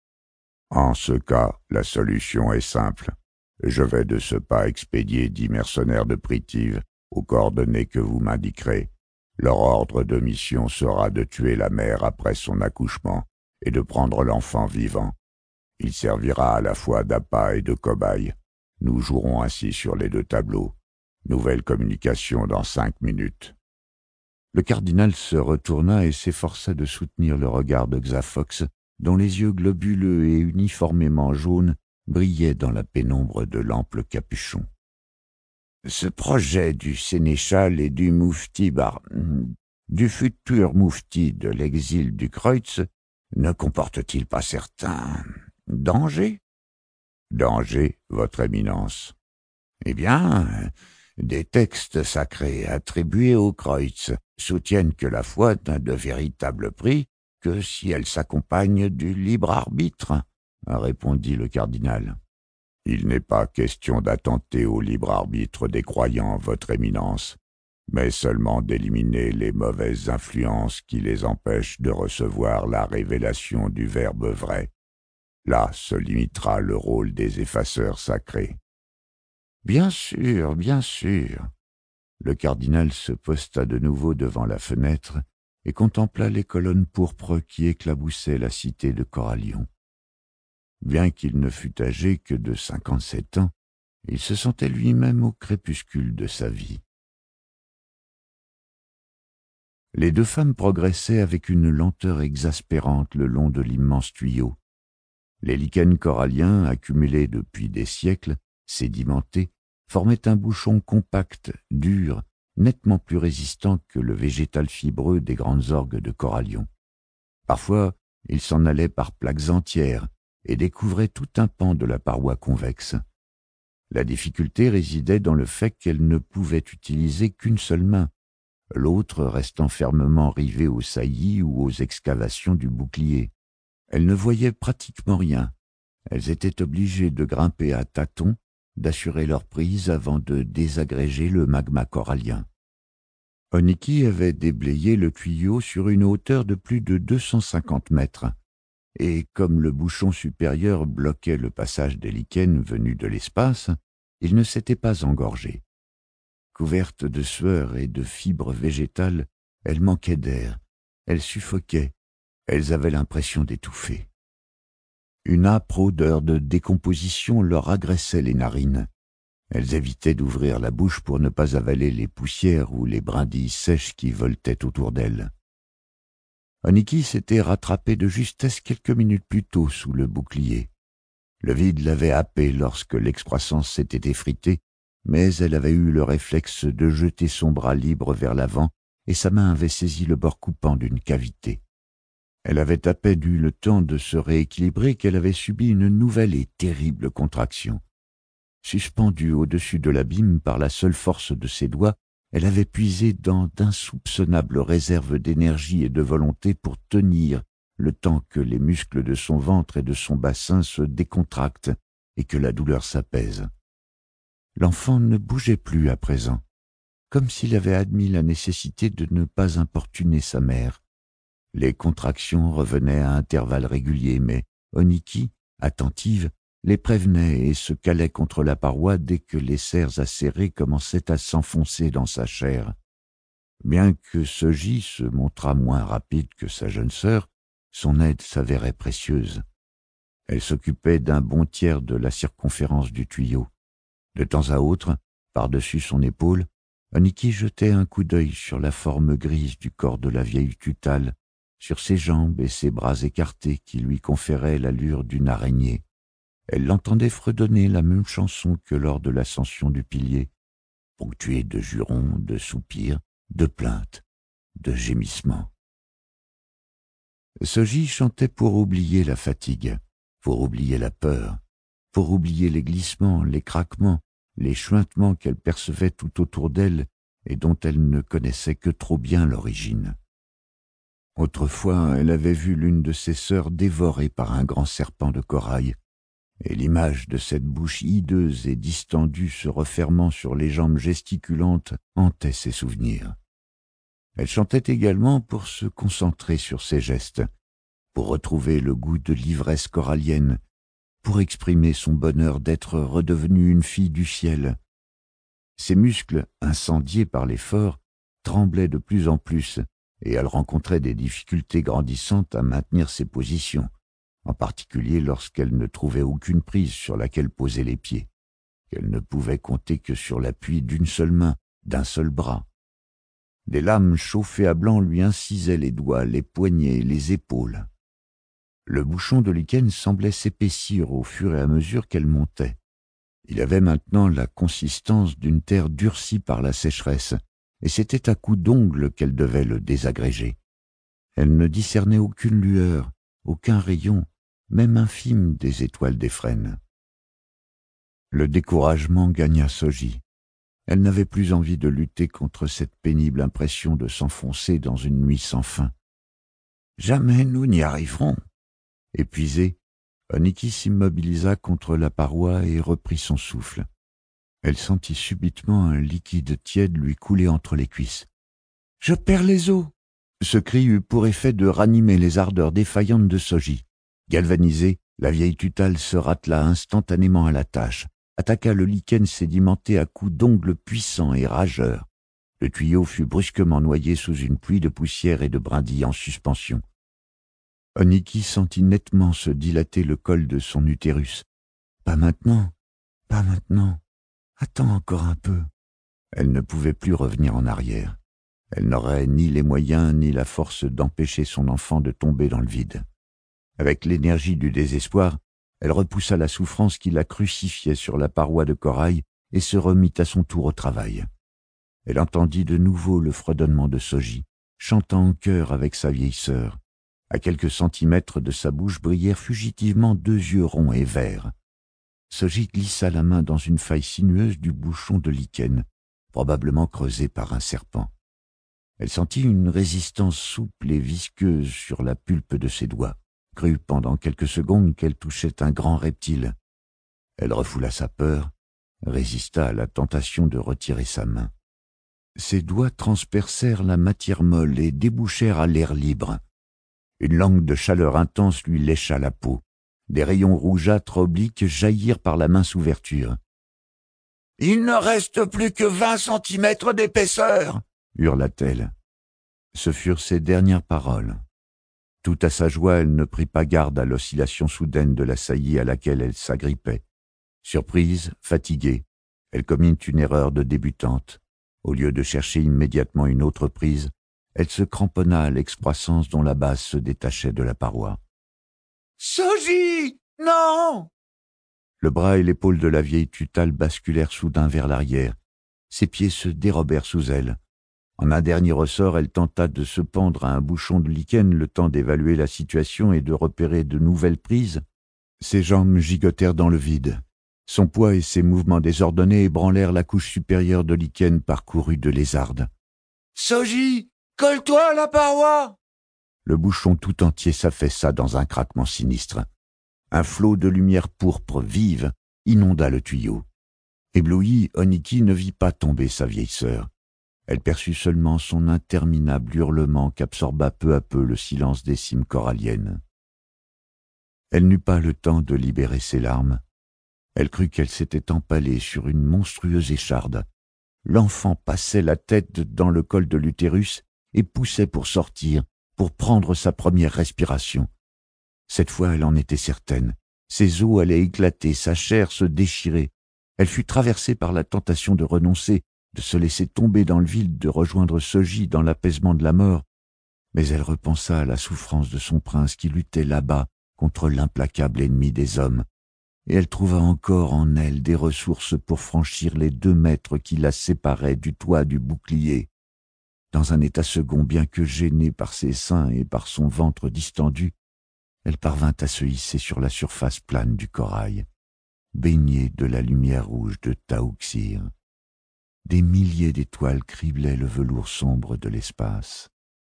En ce cas, la solution est simple. Je vais de ce pas expédier 10 mercenaires de Pritive aux coordonnées que vous m'indiquerez. Leur ordre de mission sera de tuer la mère après son accouchement et de prendre l'enfant vivant. Il servira à la fois d'appât et de cobaye. Nous jouerons ainsi sur les deux tableaux. Nouvelle communication dans 5 minutes. Le cardinal se retourna et s'efforça de soutenir le regard de Xaphox, dont les yeux globuleux et uniformément jaunes brillaient dans la pénombre de l'ample capuchon. Ce projet du sénéchal et du du futur moufti de l'exil du Kreutz ne comporte-t-il pas certains dangers? Danger, votre éminence. Eh bien, des textes sacrés attribués au Kreutz soutiennent que la foi n'a de véritable prix que si elle s'accompagne du libre arbitre, répondit le cardinal. Il n'est pas question d'attenter au libre arbitre des croyants, votre éminence, mais seulement d'éliminer les mauvaises influences qui les empêchent de recevoir la révélation du Verbe vrai. Là se limitera le rôle des effaceurs sacrés. Bien sûr, bien sûr. Le cardinal se posta de nouveau devant la fenêtre et contempla les colonnes pourpres qui éclaboussaient la cité de Corallion. Bien qu'il ne fût âgé que de 57 ans, il se sentait lui-même au crépuscule de sa vie. Les deux femmes progressaient avec une lenteur exaspérante le long de l'immense tuyau. Les lichens coralliens, accumulés depuis des siècles, sédimentés, formaient un bouchon compact, dur, nettement plus résistant que le végétal fibreux des grandes orgues de Corallion. Parfois, il s'en allait par plaques entières et découvrait tout un pan de la paroi convexe. La difficulté résidait dans le fait qu'elle ne pouvait utiliser qu'une seule main, l'autre restant fermement rivée aux saillies ou aux excavations du bouclier. Elles ne voyaient pratiquement rien. Elles étaient obligées de grimper à tâtons, d'assurer leur prise avant de désagréger le magma corallien. Oniki avait déblayé le tuyau sur une hauteur de plus de 250 mètres, et comme le bouchon supérieur bloquait le passage des lichens venus de l'espace, il ne s'était pas engorgé. Couvertes de sueur et de fibres végétales, elles manquaient d'air, elles suffoquaient, elles avaient l'impression d'étouffer. Une âpre odeur de décomposition leur agressait les narines. Elles évitaient d'ouvrir la bouche pour ne pas avaler les poussières ou les brindilles sèches qui voletaient autour d'elles. Oniki s'était rattrapé de justesse quelques minutes plus tôt sous le bouclier. Le vide l'avait happé lorsque l'excroissance s'était effritée, mais elle avait eu le réflexe de jeter son bras libre vers l'avant et sa main avait saisi le bord coupant d'une cavité. Elle avait à peine eu le temps de se rééquilibrer qu'elle avait subi une nouvelle et terrible contraction. Suspendue au-dessus de l'abîme par la seule force de ses doigts, elle avait puisé dans d'insoupçonnables réserves d'énergie et de volonté pour tenir le temps que les muscles de son ventre et de son bassin se décontractent et que la douleur s'apaise. L'enfant ne bougeait plus à présent. comme s'il avait admis la nécessité de ne pas importuner sa mère. Les contractions revenaient à intervalles réguliers, mais Oniki, attentive, les prévenait et se calait contre la paroi dès que les serres acérées commençaient à s'enfoncer dans sa chair. Bien que Soji se montrât moins rapide que sa jeune sœur, son aide s'avérait précieuse. Elle s'occupait d'un bon tiers de la circonférence du tuyau. De temps à autre, par-dessus son épaule, Oniki jetait un coup d'œil sur la forme grise du corps de la vieille Tutale, sur ses jambes et ses bras écartés qui lui conféraient l'allure d'une araignée. Elle l'entendait fredonner la même chanson que lors de l'ascension du pilier, ponctuée de jurons, de soupirs, de plaintes, de gémissements. Soji chantait pour oublier la fatigue, pour oublier la peur, pour oublier les glissements, les craquements, les chuintements qu'elle percevait tout autour d'elle et dont elle ne connaissait que trop bien l'origine. Autrefois, elle avait vu l'une de ses sœurs dévorée par un grand serpent de corail, et l'image de cette bouche hideuse et distendue se refermant sur les jambes gesticulantes hantait ses souvenirs. Elle chantait également pour se concentrer sur ses gestes, pour retrouver le goût de l'ivresse corallienne, pour exprimer son bonheur d'être redevenue une fille du ciel. Ses muscles, incendiés par l'effort, tremblaient de plus en plus, et elle rencontrait des difficultés grandissantes à maintenir ses positions, en particulier lorsqu'elle ne trouvait aucune prise sur laquelle poser les pieds, qu'elle ne pouvait compter que sur l'appui d'une seule main, d'un seul bras. Des lames chauffées à blanc lui incisaient les doigts, les poignets, les épaules. Le bouchon de lichen semblait s'épaissir au fur et à mesure qu'elle montait. Il avait maintenant la consistance d'une terre durcie par la sécheresse, et c'était à coups d'ongles qu'elle devait le désagréger. Elle ne discernait aucune lueur, aucun rayon, même infime des étoiles des frênes. Le découragement gagna Soji. Elle n'avait plus envie de lutter contre cette pénible impression de s'enfoncer dans une nuit sans fin. Jamais nous n'y arriverons. Épuisée, Oniki s'immobilisa contre la paroi et reprit son souffle. Elle sentit subitement un liquide tiède lui couler entre les cuisses. « Je perds les os !» Ce cri eut pour effet de ranimer les ardeurs défaillantes de Soji. Galvanisée, la vieille Tutale se rattela instantanément à la tâche, attaqua le lichen sédimenté à coups d'ongles puissants et rageurs. Le tuyau fut brusquement noyé sous une pluie de poussière et de brindilles en suspension. Oniki sentit nettement se dilater le col de son utérus. « Pas maintenant, pas maintenant. Attends encore un peu. » Elle ne pouvait plus revenir en arrière. Elle n'aurait ni les moyens ni la force d'empêcher son enfant de tomber dans le vide. Avec l'énergie du désespoir, elle repoussa la souffrance qui la crucifiait sur la paroi de corail et se remit à son tour au travail. Elle entendit de nouveau le fredonnement de Soji, chantant en chœur avec sa vieille sœur. À quelques centimètres de sa bouche brillèrent fugitivement deux yeux ronds et verts. Soji glissa la main dans une faille sinueuse du bouchon de lichen, probablement creusé par un serpent. Elle sentit une résistance souple et visqueuse sur la pulpe de ses doigts, crut pendant quelques secondes qu'elle touchait un grand reptile. Elle refoula sa peur, résista à la tentation de retirer sa main. Ses doigts transpercèrent la matière molle et débouchèrent à l'air libre. Une langue de chaleur intense lui lécha la peau. Des rayons rougeâtres obliques jaillirent par la mince ouverture. « Il ne reste plus que 20 centimètres d'épaisseur !» hurla-t-elle. Ce furent ses dernières paroles. Tout à sa joie, elle ne prit pas garde à l'oscillation soudaine de la saillie à laquelle elle s'agrippait. Surprise, fatiguée, elle commit une erreur de débutante. Au lieu de chercher immédiatement une autre prise, elle se cramponna à l'excroissance dont la base se détachait de la paroi. « Soji! Non !» Le bras et l'épaule de la vieille Tutale basculèrent soudain vers l'arrière. Ses pieds se dérobèrent sous elle. En un dernier ressort, elle tenta de se pendre à un bouchon de lichen le temps d'évaluer la situation et de repérer de nouvelles prises. Ses jambes gigotèrent dans le vide. Son poids et ses mouvements désordonnés ébranlèrent la couche supérieure de lichen parcourue de lézardes. « Soji! Colle-toi à la paroi !» Le bouchon tout entier s'affaissa dans un craquement sinistre. Un flot de lumière pourpre vive inonda le tuyau. Ébloui, Oniki ne vit pas tomber sa vieille sœur. Elle perçut seulement son interminable hurlement qu'absorba peu à peu le silence des cimes coralliennes. Elle n'eut pas le temps de libérer ses larmes. Elle crut qu'elle s'était empalée sur une monstrueuse écharde. L'enfant passait la tête dans le col de l'utérus et poussait pour sortir, pour prendre sa première respiration. Cette fois, elle en était certaine. Ses os allaient éclater, sa chair se déchirer. Elle fut traversée par la tentation de renoncer, de se laisser tomber dans le vide, de rejoindre Soji dans l'apaisement de la mort. Mais elle repensa à la souffrance de son prince qui luttait là-bas contre l'implacable ennemi des hommes, et elle trouva encore en elle des ressources pour franchir les 2 mètres qui la séparaient du toit du bouclier. Dans un état second, bien que gênée par ses seins et par son ventre distendu, elle parvint à se hisser sur la surface plane du corail, baignée de la lumière rouge de Taouxir. Des milliers d'étoiles criblaient le velours sombre de l'espace.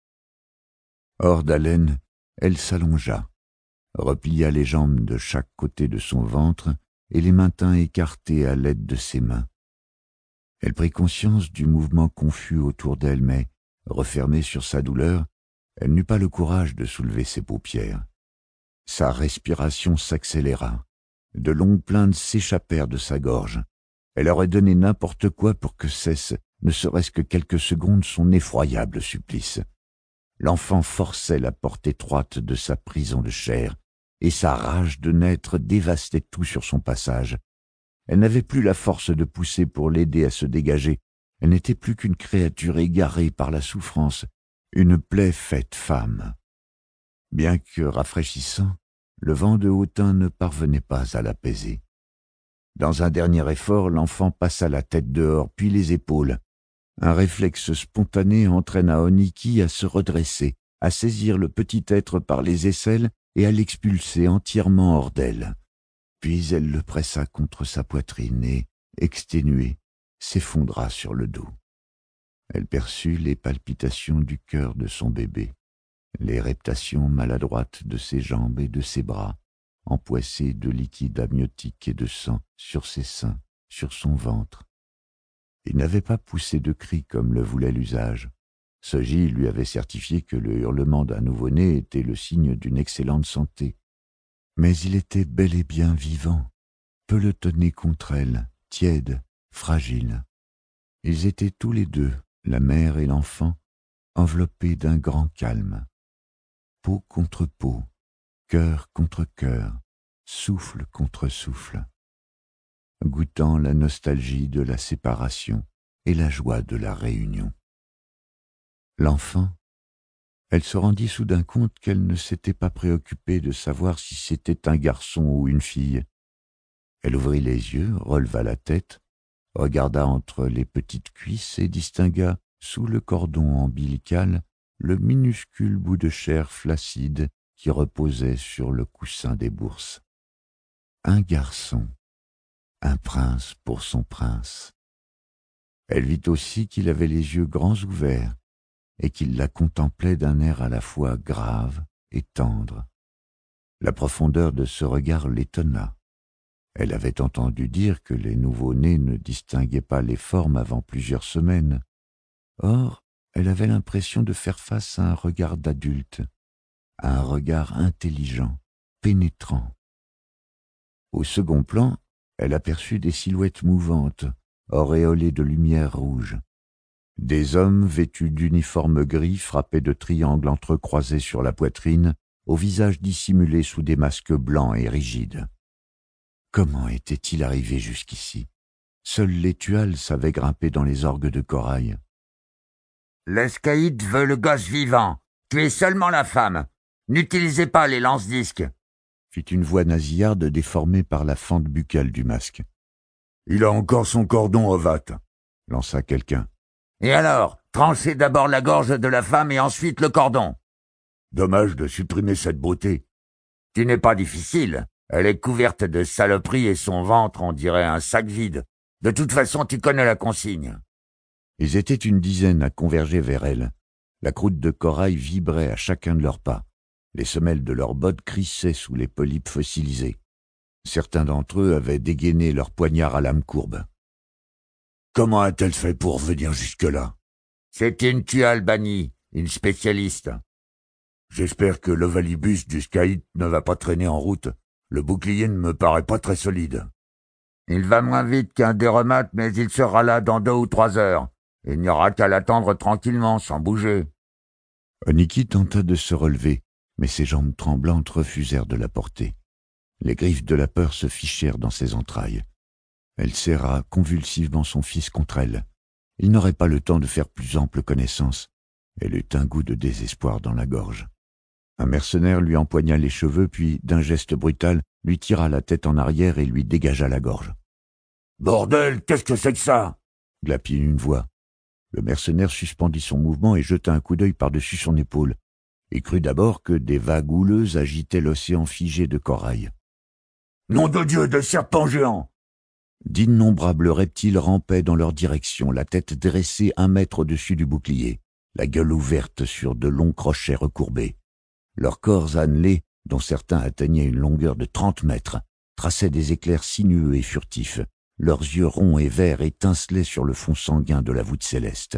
Hors d'haleine, elle s'allongea, replia les jambes de chaque côté de son ventre et les maintint écartées à l'aide de ses mains. Elle prit conscience du mouvement confus autour d'elle, mais, refermée sur sa douleur, elle n'eut pas le courage de soulever ses paupières. Sa respiration s'accéléra. De longues plaintes s'échappèrent de sa gorge. Elle aurait donné n'importe quoi pour que cesse, ne serait-ce que quelques secondes, son effroyable supplice. L'enfant forçait la porte étroite de sa prison de chair, et sa rage de naître dévastait tout sur son passage. Elle n'avait plus la force de pousser pour l'aider à se dégager. Elle n'était plus qu'une créature égarée par la souffrance, une plaie faite femme. Bien que rafraîchissant, le vent de hautain ne parvenait pas à l'apaiser. Dans un dernier effort, l'enfant passa la tête dehors, puis les épaules. Un réflexe spontané entraîna Oniki à se redresser, à saisir le petit être par les aisselles et à l'expulser entièrement hors d'elle. Puis elle le pressa contre sa poitrine et, exténuée, s'effondra sur le dos. Elle perçut les palpitations du cœur de son bébé, les reptations maladroites de ses jambes et de ses bras, empoissés de liquide amniotique et de sang sur ses seins, sur son ventre. Il n'avait pas poussé de cris comme le voulait l'usage. Soji lui avait certifié que le hurlement d'un nouveau-né était le signe d'une excellente santé. Mais il était bel et bien vivant, pelotonné contre elle, tiède, fragile. Ils étaient tous les 2, la mère et l'enfant, enveloppés d'un grand calme. Peau contre peau, cœur contre cœur, souffle contre souffle, goûtant la nostalgie de la séparation et la joie de la réunion. L'enfant, elle se rendit soudain compte qu'elle ne s'était pas préoccupée de savoir si c'était un garçon ou une fille. Elle ouvrit les yeux, releva la tête, regarda entre les petites cuisses et distingua, sous le cordon ombilical, le minuscule bout de chair flaccide qui reposait sur le coussin des bourses. Un garçon, un prince pour son prince. Elle vit aussi qu'il avait les yeux grands ouverts et qu'il la contemplait d'un air à la fois grave et tendre. La profondeur de ce regard l'étonna. Elle avait entendu dire que les nouveau-nés ne distinguaient pas les formes avant plusieurs semaines. Or, elle avait l'impression de faire face à un regard d'adulte, à un regard intelligent, pénétrant. Au second plan, elle aperçut des silhouettes mouvantes, auréolées de lumière rouge. Des hommes vêtus d'uniformes gris frappaient de triangles entrecroisés sur la poitrine, au visage dissimulé sous des masques blancs et rigides. Comment était-il arrivé jusqu'ici? Seuls les Tuals savaient grimper dans les orgues de corail. « L'escaïde veut le gosse vivant. Tuez seulement la femme. N'utilisez pas les lance-disques. » fit une voix nasillarde déformée par la fente buccale du masque. « Il a encore son cordon, Ovat » lança quelqu'un. « Et alors, trancez d'abord la gorge de la femme et ensuite le cordon. » Dommage de supprimer cette beauté. « Tu n'es pas difficile. Elle est couverte de saloperies et son ventre, on dirait un sac vide. De toute façon, tu connais la consigne. » Ils étaient une dizaine à converger vers elle. La croûte de corail vibrait à chacun de leurs pas. Les semelles de leurs bottes crissaient sous les polypes fossilisés. Certains d'entre eux avaient dégainé leurs poignards à lame courbe. « Comment a-t-elle fait pour venir jusque-là » C'est une Tualbanie, une spécialiste. J'espère que l'ovalibus du Skyt ne va pas traîner en route. Le bouclier ne me paraît pas très solide. Il va moins vite qu'un déromat, mais il sera là dans 2 ou 3 heures. Il n'y aura qu'à l'attendre tranquillement, sans bouger. Oniki tenta de se relever, mais ses jambes tremblantes refusèrent de la porter. Les griffes de la peur se fichèrent dans ses entrailles. Elle serra convulsivement son fils contre elle. Il n'aurait pas le temps de faire plus ample connaissance. Elle eut un goût de désespoir dans la gorge. Un mercenaire lui empoigna les cheveux, puis, d'un geste brutal, lui tira la tête en arrière et lui dégagea la gorge. « Bordel, qu'est-ce que c'est que ça ?» glapit une voix. Le mercenaire suspendit son mouvement et jeta un coup d'œil par-dessus son épaule. Il crut d'abord que des vagues houleuses agitaient l'océan figé de corail. « Nom de Dieu, de serpents géants !» D'innombrables reptiles rampaient dans leur direction, la tête dressée 1 mètre au-dessus du bouclier, la gueule ouverte sur de longs crochets recourbés. Leurs corps annelés, dont certains atteignaient une longueur de 30 mètres, traçaient des éclairs sinueux et furtifs. Leurs yeux ronds et verts étincelaient sur le fond sanguin de la voûte céleste.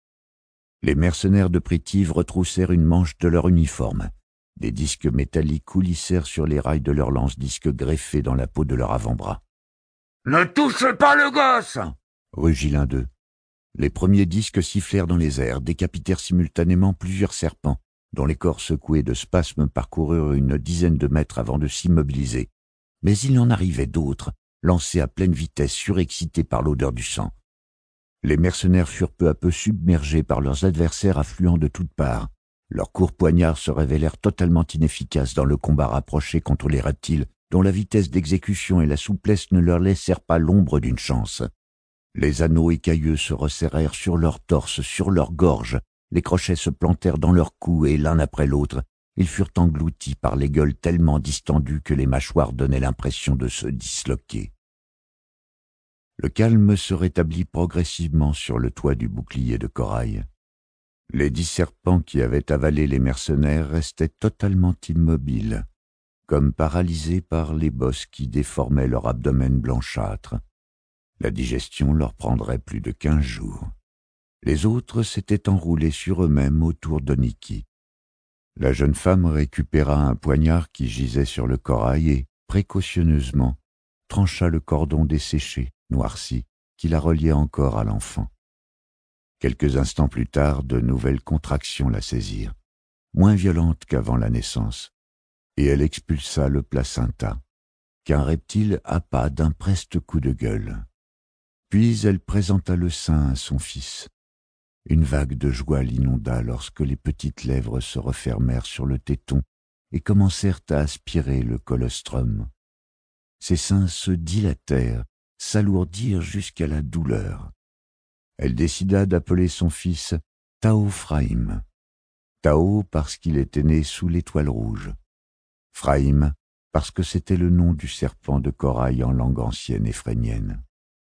Les mercenaires de Pritiv retroussèrent une manche de leur uniforme. Des disques métalliques coulissèrent sur les rails de leurs lance-disques greffés dans la peau de leur avant-bras. « Ne touchez pas le gosse !» rugit l'un d'eux. Les premiers disques sifflèrent dans les airs, décapitèrent simultanément plusieurs serpents, dont les corps secoués de spasmes parcoururent une dizaine de mètres avant de s'immobiliser. Mais il en arrivait d'autres, lancés à pleine vitesse, surexcités par l'odeur du sang. Les mercenaires furent peu à peu submergés par leurs adversaires affluant de toutes parts. Leurs courts poignards se révélèrent totalement inefficaces dans le combat rapproché contre les reptiles, dont la vitesse d'exécution et la souplesse ne leur laissèrent pas l'ombre d'une chance. Les anneaux écailleux se resserrèrent sur leurs torses, sur leurs gorges, les crochets se plantèrent dans leurs cous et l'un après l'autre, ils furent engloutis par les gueules tellement distendues que les mâchoires donnaient l'impression de se disloquer. Le calme se rétablit progressivement sur le toit du bouclier de corail. Les 10 serpents qui avaient avalé les mercenaires restaient totalement immobiles, comme paralysés par les bosses qui déformaient leur abdomen blanchâtre. La digestion leur prendrait plus de 15 jours. Les autres s'étaient enroulés sur eux-mêmes autour d'Oniki. La jeune femme récupéra un poignard qui gisait sur le corail et, précautionneusement, trancha le cordon desséché, noirci, qui la reliait encore à l'enfant. Quelques instants plus tard, de nouvelles contractions la saisirent, moins violentes qu'avant la naissance, et elle expulsa le placenta, qu'un reptile happa d'un preste coup de gueule. Puis elle présenta le sein à son fils. Une vague de joie l'inonda lorsque les petites lèvres se refermèrent sur le téton et commencèrent à aspirer le colostrum. Ses seins se dilatèrent, s'alourdirent jusqu'à la douleur. Elle décida d'appeler son fils Tao Frahim. Tao parce qu'il était né sous l'étoile rouge. Frahim parce que c'était le nom du serpent de corail en langue ancienne éphrénienne.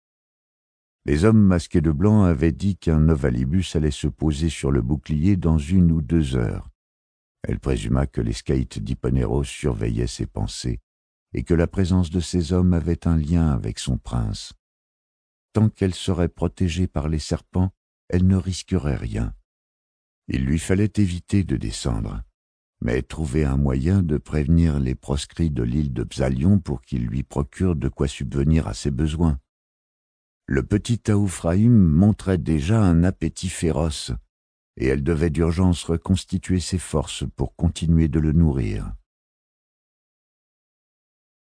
Les hommes masqués de blanc avaient dit qu'un ovalibus allait se poser sur le bouclier dans 1 ou 2 heures. Elle présuma que les Skytes d'Hipponéros surveillaient ses pensées et que la présence de ces hommes avait un lien avec son prince. Tant qu'elle serait protégée par les serpents, elle ne risquerait rien. Il lui fallait éviter de descendre, mais trouver un moyen de prévenir les proscrits de l'île de Psalion pour qu'ils lui procurent de quoi subvenir à ses besoins. Le petit Tao Frahim montrait déjà un appétit féroce, et elle devait d'urgence reconstituer ses forces pour continuer de le nourrir.